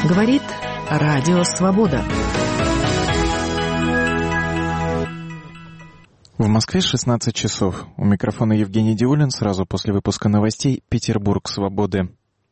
Говорит Радио Свобода. В Москве 16 часов. У микрофона Евгений Диулин. Сразу после выпуска новостей «Петербург свободы».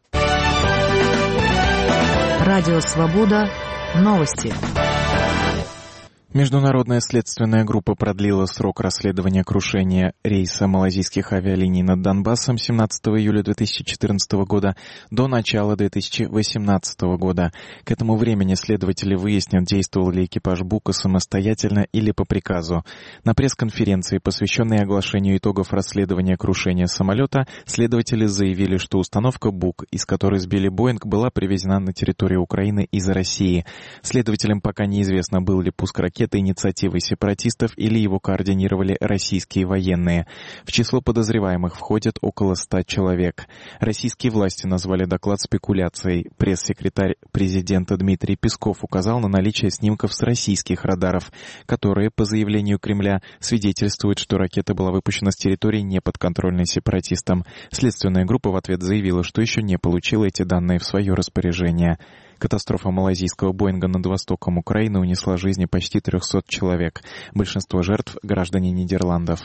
Радио Свобода. Новости. Международная следственная группа продлила срок расследования крушения рейса малайзийских авиалиний над Донбассом 17 июля 2014 года до начала 2018 года. К этому времени следователи выяснят, действовал ли экипаж БУКа самостоятельно или по приказу. На пресс-конференции, посвященной оглашению итогов расследования крушения самолета, следователи заявили, что установка БУК, из которой сбили Боинг, была привезена на территорию Украины из России. Следователям пока неизвестно, был ли пуск ракеты инициативой сепаратистов или его координировали российские военные. В число подозреваемых входят около 100 человек. Российские власти назвали доклад спекуляцией. Пресс-секретарь президента Дмитрий Песков указал на наличие снимков с российских радаров, которые, по заявлению Кремля, свидетельствуют, что ракета была выпущена с территории, неподконтрольной сепаратистам. Следственная группа в ответ заявила, что еще не получила эти данные в свое распоряжение. Катастрофа малайзийского Боинга над востоком Украины унесла жизни почти 300 человек. Большинство жертв — граждане Нидерландов.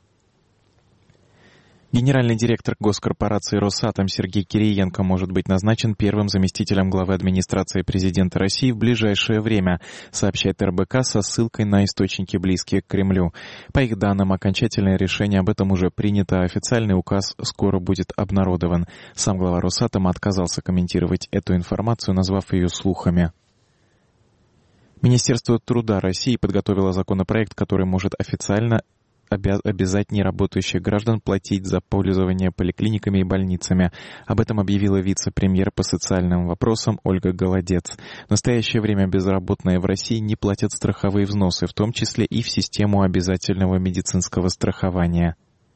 Генеральный директор госкорпорации «Росатом» Сергей Кириенко может быть назначен первым заместителем главы администрации президента России в ближайшее время, сообщает РБК со ссылкой на источники, близкие к Кремлю. По их данным, окончательное решение об этом уже принято, а официальный указ скоро будет обнародован. Сам глава «Росатома» отказался комментировать эту информацию, назвав ее слухами. Министерство труда России подготовило законопроект, который может официально обязать неработающих граждан платить за пользование поликлиниками и больницами. Об этом объявила вице-премьер по социальным вопросам Ольга Голодец. В настоящее время безработные в России не платят страховые взносы, в том числе и в систему обязательного медицинского страхования.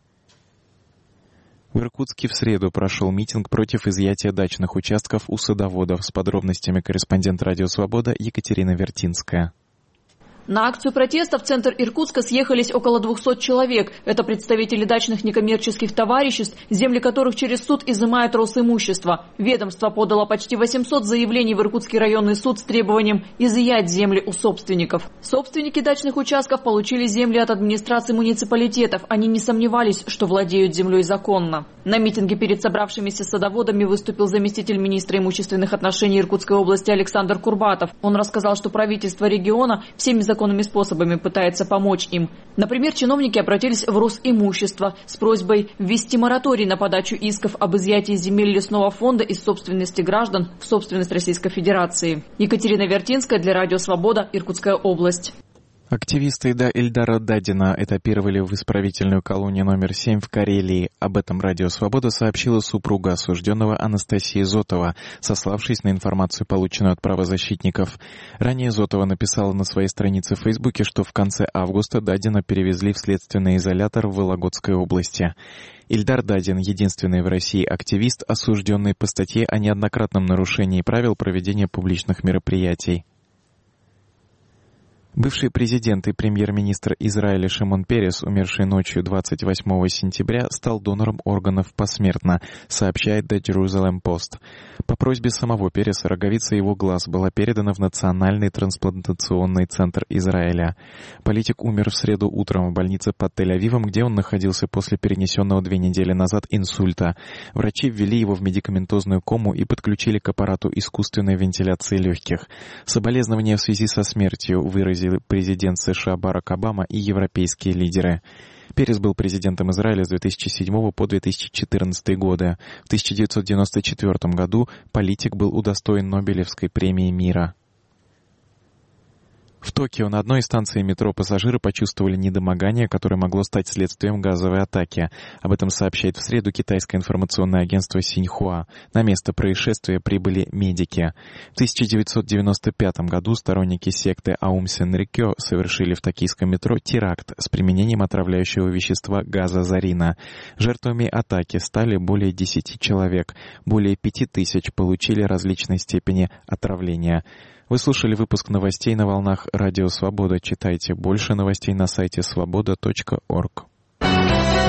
В Иркутске в среду прошел митинг против изъятия дачных участков у садоводов. С подробностями корреспондент «Радио Свобода» Екатерина Вертинская. На акцию протеста в центр Иркутска съехались около 200 человек. Это представители дачных некоммерческих товариществ, земли которых через суд изымают Росимущество. Ведомство подало почти 800 заявлений в Иркутский районный суд с требованием изъять земли у собственников. Собственники дачных участков получили земли от администрации муниципалитетов. Они не сомневались, что владеют землей законно. На митинге перед собравшимися садоводами выступил заместитель министра имущественных отношений Иркутской области Александр Курбатов. Он рассказал, что правительство региона всеми законными способами пытается помочь им. Например, чиновники обратились в Росимущество с просьбой ввести мораторий на подачу исков об изъятии земель лесного фонда из собственности граждан в собственность Российской Федерации. Екатерина Вертинская для Радио Свобода, Иркутская область. Активисты Ильдара Дадина этапировали в исправительную колонию номер 7 в Карелии. Об этом Радио Свобода сообщила супруга осужденного Анастасия Зотова, сославшись на информацию, полученную от правозащитников. Ранее Зотова написала на своей странице в Фейсбуке, что в конце августа Дадина перевезли в следственный изолятор в Вологодской области. Ильдар Дадин — единственный в России активист, осужденный по статье о неоднократном нарушении правил проведения публичных мероприятий. Бывший президент и премьер-министр Израиля Шимон Перес, умерший ночью 28 сентября, стал донором органов посмертно, сообщает The Jerusalem Post. По просьбе самого Переса роговица его глаз была передана в Национальный трансплантационный центр Израиля. Политик умер в среду утром в больнице под Тель-Авивом, где он находился после перенесенного 2 недели назад инсульта. Врачи ввели его в медикаментозную кому и подключили к аппарату искусственной вентиляции легких. Соболезнования в связи со смертью выразили президент США Барак Обама и европейские лидеры. Перес был президентом Израиля с 2007 по 2014 годы. В 1994 году политик был удостоен Нобелевской премии мира. В Токио на одной из станций метро пассажиры почувствовали недомогание, которое могло стать следствием газовой атаки. Об этом сообщает в среду китайское информационное агентство Синьхуа. На место происшествия прибыли медики. В 1995 году сторонники секты Аум Сенрикё совершили в токийском метро теракт с применением отравляющего вещества газа зарина. Жертвами атаки стали более 10 человек. Более 5000 получили различной степени отравления. Вы слушали выпуск новостей на волнах Радио Свобода. Читайте больше новостей на сайте svoboda.org.